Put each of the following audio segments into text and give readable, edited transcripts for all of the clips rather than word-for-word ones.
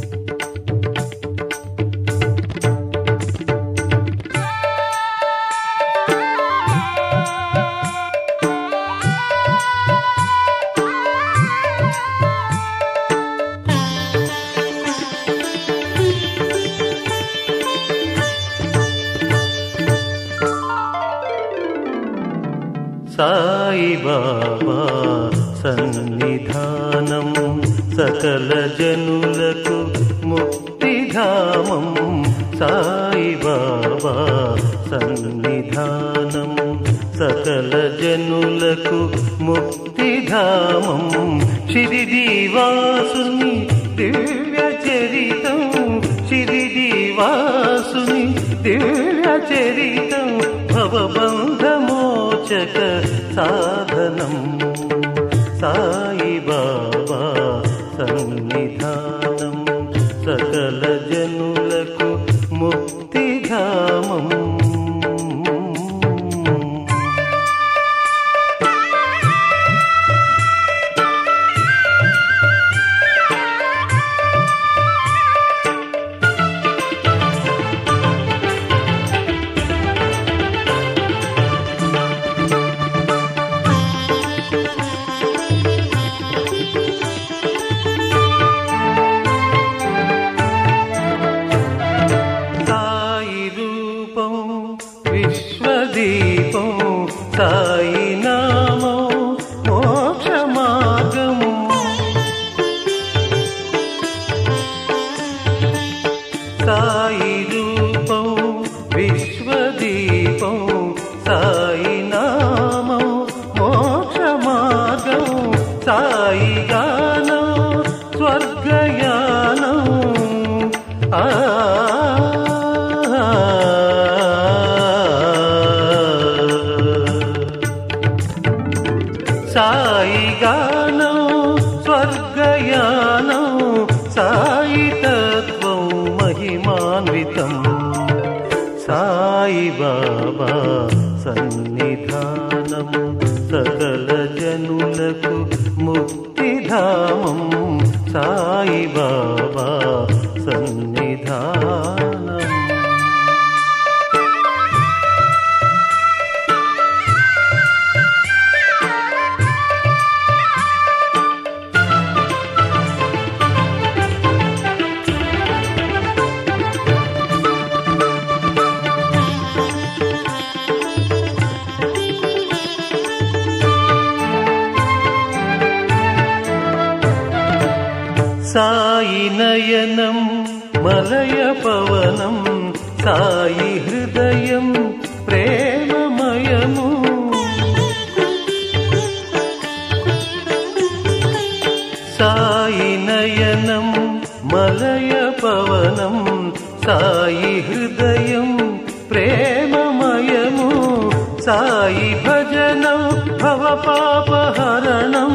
సాయి బాబా సన్నిధానం సకల జనులకు ముక్తిధామం. సాయి బాబా సన్నిధానం సకల జనులకు ముక్తిధామం. షిరిడీ వాసుని దివ్య చరితం, షిరిడీ వాసుని దివ్య చరితం, భవబంధమోచక సాధనం. సాయి బాబా సన్నిధానం సకల జనులకు ముక్తిధామం. విశ్వదీపం సాయి నామం మోక్ష మార్గం. సాయి రూపం విశ్వదీపం సాయి నామం మోక్ష మార్గం. సాయి గానం స్వర్గయానం. సాయి గానం స్వర్గయానం, సాయి తత్వం మహిమాన్వితం. సాయి బాబా సన్నిధానం సకల జనులకు ముక్తిధామం. సాయి బాబా సన్నిధానం. సాయి నయనం మలయ పవనం, సాయి హృదయం ప్రేమమయము. సాయి నయనం మలయ పవనం, సాయి హృదయం ప్రేమమయము. సాయి భజనం భవపాపహరణం.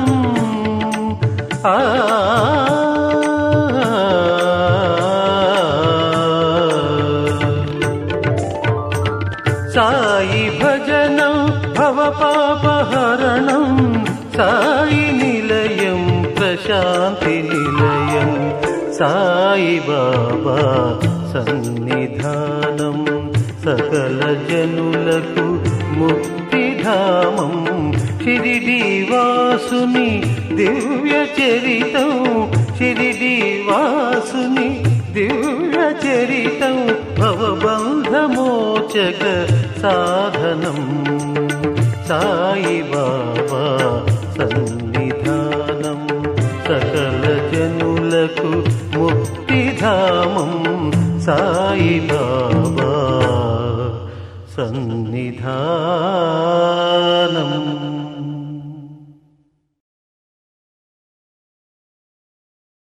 సాయి భజనం భవపాపహరణం. సాయి నిలయం ప్రశాంతి నిలయం. సాయి బాబా సన్నిధానం సకల జనులకు ముక్తిధామం. షిరిడీ వాసుని దివ్య చరితం, షిరిడీ వాసుని దివ్య చరితం, భవబంధమోచక సాధనం. సాయి బాబా సన్నిధానం సకల జనులకు ముక్తిధామం. సాయి బాబా సన్నిధానం.